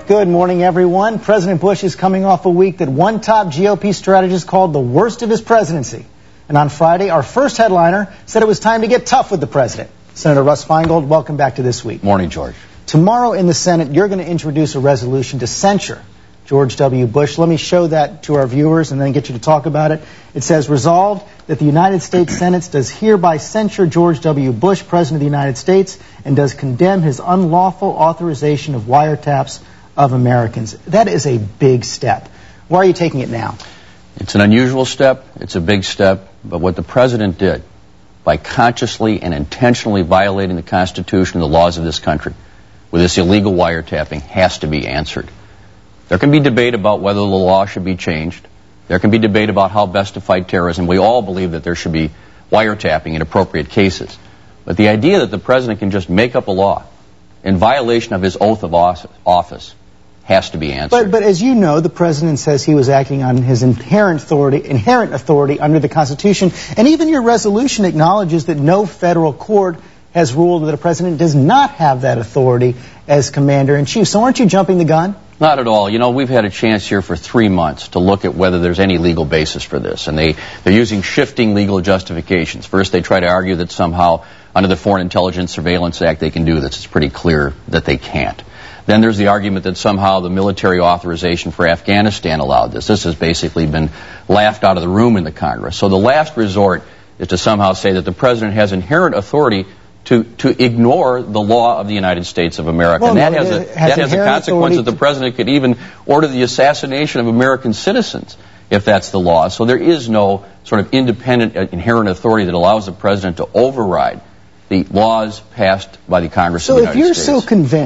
Good morning, everyone. President Bush is coming off a week that one top GOP strategist called the worst of his presidency. And on Friday, our first headliner said it was time to get tough with the president. Senator Russ Feingold, welcome back to This Week. Morning, George. Tomorrow in the Senate, you're going to introduce a resolution to censure George W. Bush. Let me show that to our viewers and then get you to talk about it. It says, resolved that the United States Senate does hereby censure George W. Bush, President of the United States, and does condemn his unlawful authorization of wiretaps of Americans. That is a big step. Why are you taking it now? It's an unusual step. It's a big step. But what the president did by consciously and intentionally violating the Constitution and the laws of this country with this illegal wiretapping has to be answered. There can be debate about whether the law should be changed. There can be debate about how best to fight terrorism. We all believe that there should be wiretapping in appropriate cases. But the idea that the president can just make up a law in violation of his oath of office has to be answered. But as you know, the president says he was acting on his inherent authority under the Constitution. And even your resolution acknowledges that no federal court has ruled that a president does not have that authority as commander-in-chief. So aren't you jumping the gun? Not at all. You know, we've had a chance here for 3 months to look at whether there's any legal basis for this. And they're using shifting legal justifications. First, they try to argue that somehow under the Foreign Intelligence Surveillance Act they can do this. It's pretty clear that they can't. Then there's the argument that somehow the military authorization for Afghanistan allowed this. This has basically been laughed out of the room in the Congress. So the last resort is to somehow say that the president has inherent authority to ignore the law of the United States of America. Well, and that has a consequence that the president could even order the assassination of American citizens if that's the law. So there is no sort of independent inherent authority that allows the president to override the laws passed by the Congress of the United States. So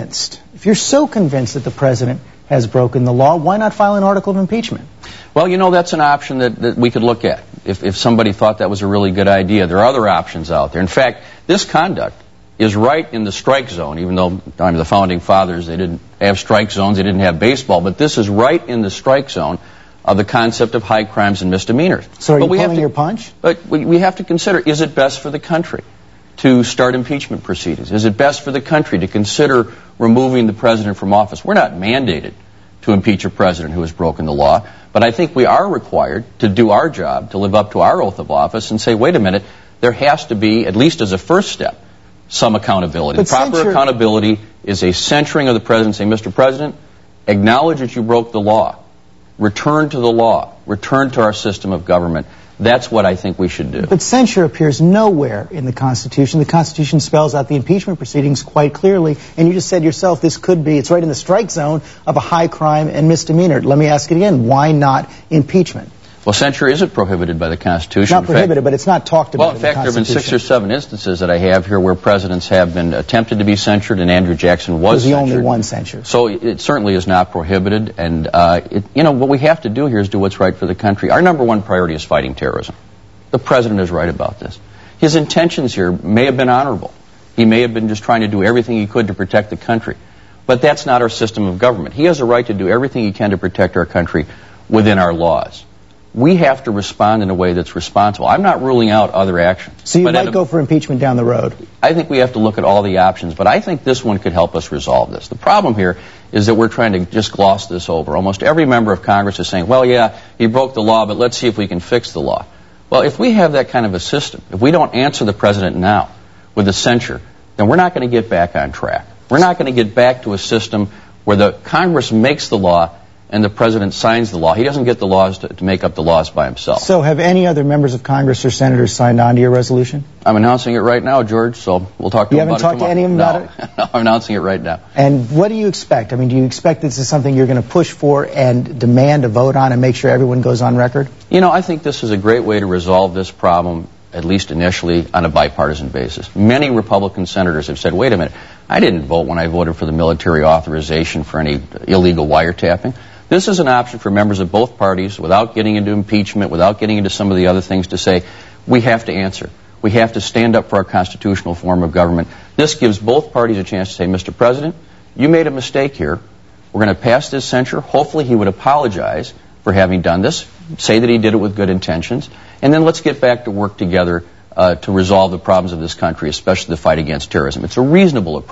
if you're so convinced that the president has broken the law, why not file an article of impeachment? Well, you know, that's an option that we could look at if somebody thought that was a really good idea. There are other options out there. In fact, this conduct is right in the strike zone, even though under the Founding Fathers they didn't have strike zones, they didn't have baseball, but this is right in the strike zone of the concept of high crimes and misdemeanors. So are you pulling your punch? But we have to consider, is it best for the country to start impeachment proceedings? Is it best for the country to consider removing the president from office? We're not mandated to impeach a president who has broken the law, but I think we are required to do our job, to live up to our oath of office and say, wait a minute, there has to be, at least as a first step, some accountability. But proper accountability is a censuring of the president, saying, Mr. President, acknowledge that you broke the law. Return to the law. Return to our system of government. That's what I think we should do. But censure appears nowhere in the Constitution. The Constitution spells out the impeachment proceedings quite clearly, and you just said yourself this could be, it's right in the strike zone of a high crime and misdemeanor. Let me ask it again, why not impeachment? Well, censure isn't prohibited by the Constitution. Not prohibited, but it's not talked about in the Constitution. Well, in fact, there have been 6 or 7 instances that I have here where presidents have been attempted to be censured, and Andrew Jackson was censured. The only one censured. So it certainly is not prohibited, and what we have to do here is do what's right for the country. Our number one priority is fighting terrorism. The president is right about this. His intentions here may have been honorable. He may have been just trying to do everything he could to protect the country. But that's not our system of government. He has a right to do everything he can to protect our country within our laws. We have to respond in a way that's responsible. I'm not ruling out other actions. So you might go for impeachment down the road? I think we have to look at all the options, but I think this one could help us resolve this. The problem here is that we're trying to just gloss this over. Almost every member of Congress is saying, well, yeah, he broke the law, but let's see if we can fix the law. Well, if we have that kind of a system, if we don't answer the president now with a censure, then we're not going to get back on track. We're not going to get back to a system where the Congress makes the law and the president signs the law. He doesn't get the laws to make up the laws by himself. So have any other members of Congress or senators signed on to your resolution? I'm announcing it right now, George, so we'll talk to them about it tomorrow. You haven't talked to any of them about it? No, I'm announcing it right now. And what do you expect? I mean, do you expect this is something you're going to push for and demand a vote on and make sure everyone goes on record? You know, I think this is a great way to resolve this problem, at least initially, on a bipartisan basis. Many Republican senators have said, wait a minute, I didn't vote when I voted for the military authorization for any illegal wiretapping. This is an option for members of both parties, without getting into impeachment, without getting into some of the other things, to say, we have to answer. We have to stand up for our constitutional form of government. This gives both parties a chance to say, Mr. President, you made a mistake here. We're going to pass this censure. Hopefully he would apologize for having done this, say that he did it with good intentions, and then let's get back to work together to resolve the problems of this country, especially the fight against terrorism. It's a reasonable approach.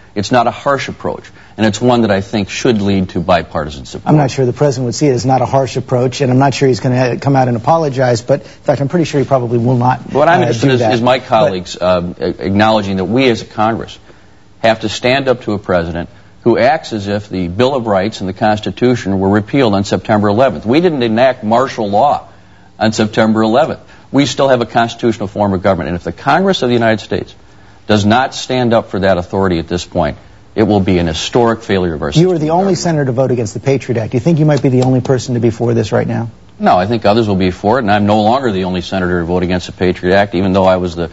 It's not a harsh approach, and it's one that I think should lead to bipartisan support. I'm not sure the president would see it as not a harsh approach, and I'm not sure he's going to come out and apologize, but in fact, I'm pretty sure he probably will not. What I'm interested in is my colleagues acknowledging that we as a Congress have to stand up to a president who acts as if the Bill of Rights and the Constitution were repealed on September 11th. We didn't enact martial law on September 11th. We still have a constitutional form of government, and if the Congress of the United States does not stand up for that authority at this point, it will be an historic failure of our system. You were the only senator to vote against the Patriot Act. Do you think you might be the only person to be for this right now? No, I think others will be for it, and I'm no longer the only senator to vote against the Patriot Act, even though I was the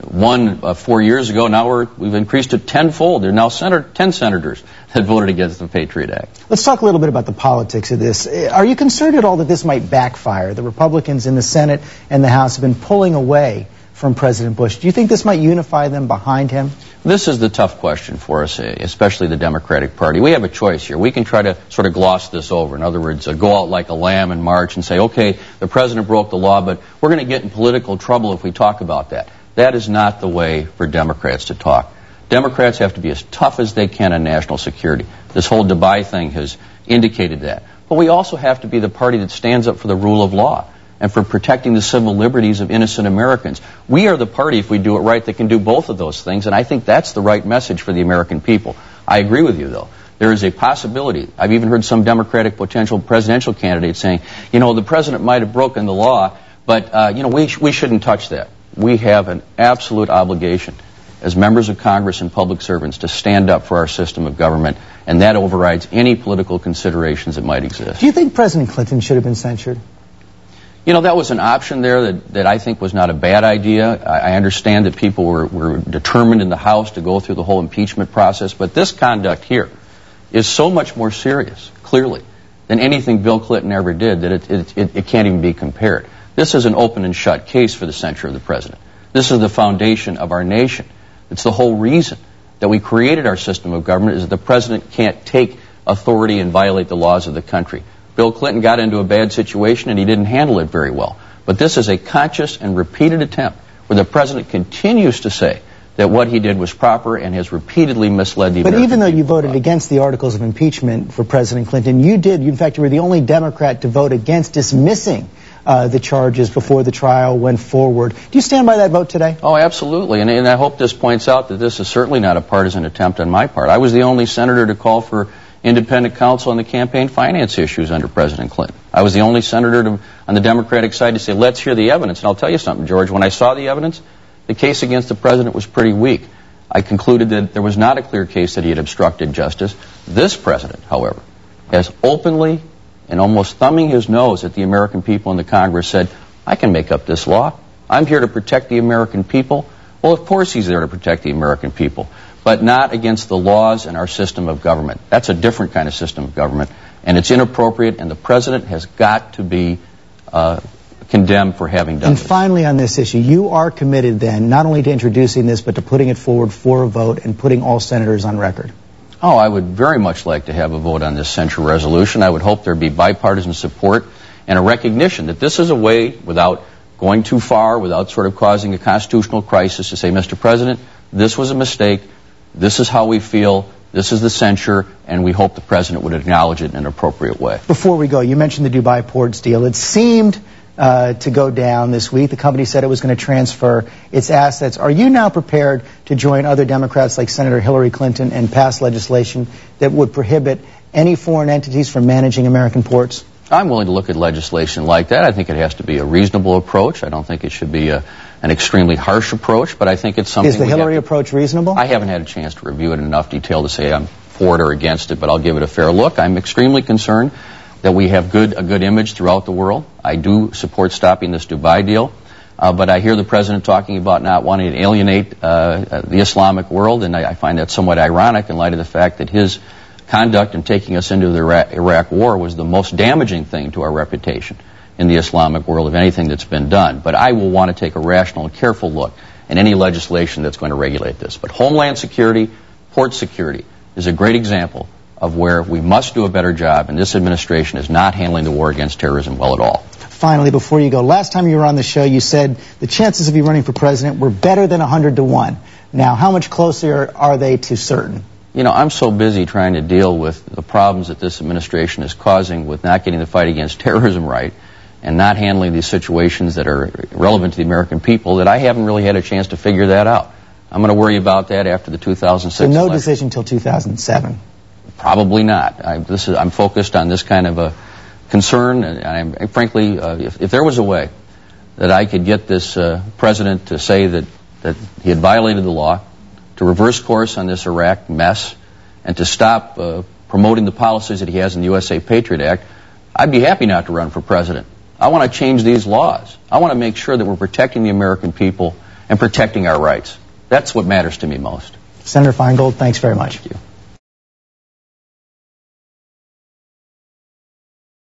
one 4 years ago. Now we've increased it tenfold. There are now 10 senators that voted against the Patriot Act. Let's talk a little bit about the politics of this. Are you concerned at all that this might backfire? The Republicans in the Senate and the House have been pulling away from President Bush. Do you think this might unify them behind him? This is the tough question for us, especially the Democratic Party. We have a choice here. We can try to sort of gloss this over. In other words, go out like a lamb and march and say, okay, the president broke the law, but we're going to get in political trouble if we talk about that. That is not the way for Democrats to talk. Democrats have to be as tough as they can on national security. This whole Dubai thing has indicated that. But we also have to be the party that stands up for the rule of law and for protecting the civil liberties of innocent Americans. We are the party, if we do it right, that can do both of those things, and I think that's the right message for the American people. I agree with you, though. There is a possibility. I've even heard some Democratic potential presidential candidates saying, you know, the president might have broken the law, but, you know, we shouldn't touch that. We have an absolute obligation as members of Congress and public servants to stand up for our system of government, and that overrides any political considerations that might exist. Do you think President Clinton should have been censured? You know, that was an option there that I think was not a bad idea. I understand that people were determined in the House to go through the whole impeachment process, but this conduct here is so much more serious, clearly, than anything Bill Clinton ever did that it can't even be compared. This is an open and shut case for the censure of the president. This is the foundation of our nation. It's the whole reason that we created our system of government, is that the president can't take authority and violate the laws of the country. Bill Clinton got into a bad situation and he didn't handle it very well. But this is a conscious and repeated attempt where the president continues to say that what he did was proper and has repeatedly misled the American people. But even though you voted against the articles of impeachment for President Clinton, in fact, you were the only Democrat to vote against dismissing the charges before the trial went forward. Do you stand by that vote today? Oh, absolutely. And I hope this points out that this is certainly not a partisan attempt on my part. I was the only senator to call for independent counsel on the campaign finance issues under President Clinton. I was the only senator on the Democratic side to say, let's hear the evidence. And I'll tell you something, George, when I saw the evidence, the case against the president was pretty weak. I concluded that there was not a clear case that he had obstructed justice. This president, however, has openly and almost thumbing his nose at the American people and the Congress said, I can make up this law. I'm here to protect the American people. Well, of course he's there to protect the American people, but not against the laws and our system of government. That's a different kind of system of government, and it's inappropriate, and the president has got to be condemned for having done this. And finally on this issue, you are committed then not only to introducing this, but to putting it forward for a vote and putting all senators on record. Oh, I would very much like to have a vote on this censure resolution. I would hope there'd be bipartisan support and a recognition that this is a way, without going too far, without sort of causing a constitutional crisis, to say, Mr. President, this was a mistake, this is how we feel, this is the censure, and we hope the president would acknowledge it in an appropriate way. Before we go, you mentioned the Dubai Ports deal. It seemed to go down this week. The company said it was going to transfer its assets. Are you now prepared to join other Democrats like Senator Hillary Clinton and pass legislation that would prohibit any foreign entities from managing American ports? I'm willing to look at legislation like that. I think it has to be a reasonable approach. I don't think it should be an extremely harsh approach, but I think it's something... Is the Hillary approach reasonable? I haven't had a chance to review it in enough detail to say I'm for it or against it, but I'll give it a fair look. I'm extremely concerned that we have a good image throughout the world. I do support stopping this Dubai deal, but I hear the president talking about not wanting to alienate the Islamic world, and I find that somewhat ironic in light of the fact that his conduct in taking us into the Iraq war was the most damaging thing to our reputation in the Islamic world of anything that's been done. But I will want to take a rational and careful look at any legislation that's going to regulate this. But Homeland Security, port security, is a great example of where we must do a better job, and this administration is not handling the war against terrorism well at all. Finally, before you go, last time you were on the show, you said the chances of you running for president were better than 100 to 1. Now, how much closer are they to certain? you know, I'm so busy trying to deal with the problems that this administration is causing with not getting the fight against terrorism right and not handling these situations that are relevant to the American people that I haven't really had a chance to figure that out. I'm going to worry about that after the 2006 So no election. decision until 2007? Probably not. I'm focused on this kind of a concern, and frankly, if there was a way that I could get this president to say that he had violated the law, to reverse course on this Iraq mess, and to stop promoting the policies that he has in the USA Patriot Act, I'd be happy not to run for president. I want to change these laws. I want to make sure that we're protecting the American people and protecting our rights. That's what matters to me most. Senator Feingold, thanks very much. Thank you.